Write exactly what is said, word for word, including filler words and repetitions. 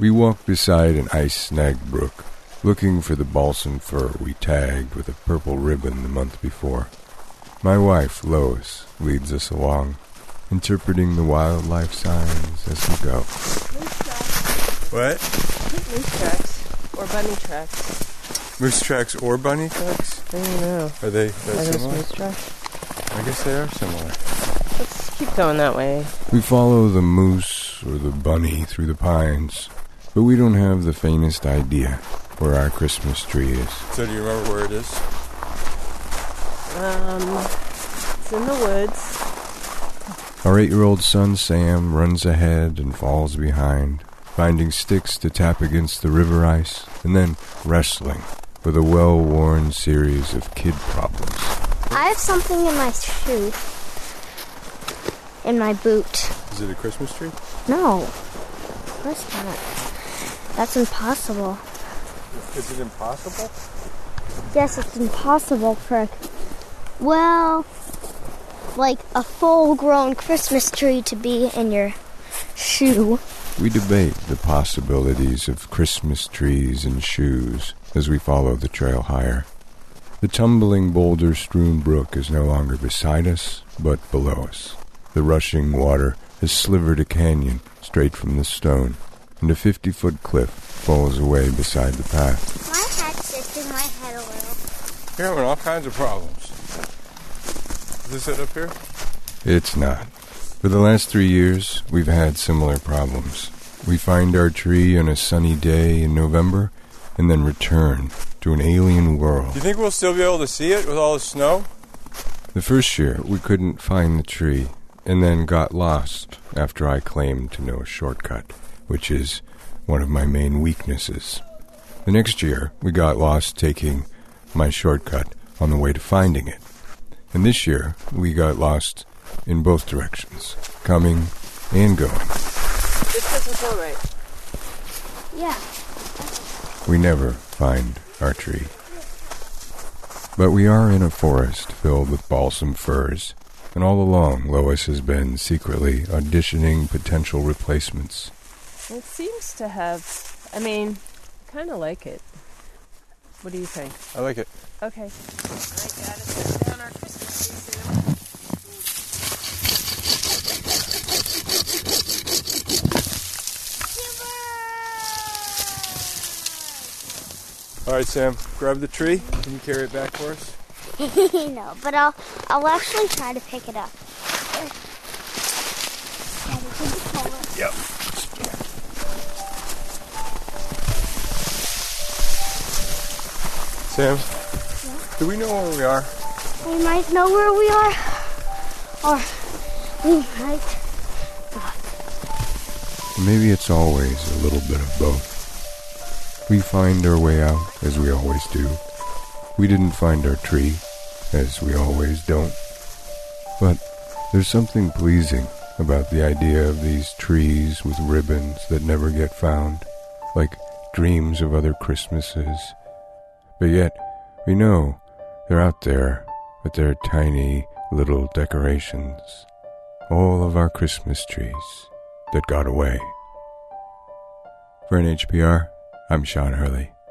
We walk beside an ice-snagged brook, looking for the balsam fir we tagged with a purple ribbon the month before. My wife, Lois, leads us along, interpreting the wildlife signs as we go. Moose tracks. What? Moose tracks. Or bunny tracks. Moose tracks or bunny tracks? I don't know. Are they Are that those similar? moose tracks? I guess they are similar. Let's keep going that way. We follow the moose or the bunny through the pines, but we don't have the faintest idea where our Christmas tree is. So do you remember where it is? Um, it's in the woods. Our eight-year-old son Sam runs ahead and falls behind, finding sticks to tap against the river ice, and then wrestling with a well-worn series of kid problems. I have something in my shoe. In my boot. Is it a Christmas tree? No. Of course not. That's impossible. Is it impossible? Yes, it's impossible for, well, like a full-grown Christmas tree to be in your shoe. We debate the possibilities of Christmas trees and shoes as we follow the trail higher. The tumbling, boulder-strewn brook is no longer beside us, but below us. The rushing water has slivered a canyon straight from the stone, and a fifty-foot cliff falls away beside the path. My head's shifting my head a little. You're having all kinds of problems. Is this it up here? It's not. For the last three years, we've had similar problems. We find our tree on a sunny day in November, and then return to an alien world. Do you think we'll still be able to see it with all the snow? The first year, we couldn't find the tree, and then got lost after I claimed to know a shortcut, which is one of my main weaknesses. The next year, we got lost taking my shortcut on the way to finding it. And this year, we got lost in both directions, coming and going. This doesn't feel right. Yeah. We never find our tree. But we are in a forest filled with balsam firs, and all along Lois has been secretly auditioning potential replacements. It seems to have, I mean, I kind of like it. What do you think? I like it. Okay. All right, Dad, let's put down our Christmas tree soon. All right, Sam, grab the tree. Can you carry it back for us? No, but I'll I'll actually try to pick it up. Yep. Sam, Yeah. do we know where we are? We might know where we are, or we might not. Maybe it's always a little bit of both. We find our way out, as we always do. We didn't find our tree, as we always don't. But there's something pleasing about the idea of these trees with ribbons that never get found, like dreams of other Christmases. But yet, we know they're out there with their tiny little decorations. All of our Christmas trees that got away. For N H P R, I'm Sean Hurley.